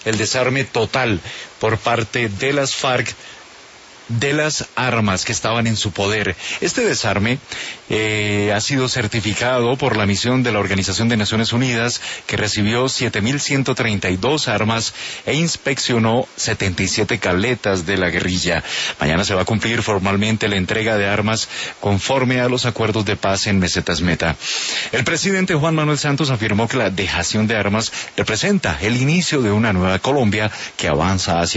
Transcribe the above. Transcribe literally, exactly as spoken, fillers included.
el desarme total por parte de las FARC de las armas que estaban en su poder. Este desarme eh, ha sido certificado por la misión de la Organización de Naciones Unidas, que recibió siete mil ciento treinta y dos armas e inspeccionó setenta y siete cabletas de la guerrilla. Mañana se va a cumplir formalmente la entrega de armas conforme a los acuerdos de paz en Mesetas Meta. El presidente Juan Manuel Santos afirmó que la dejación de armas representa el inicio de una nueva Colombia que avanza hacia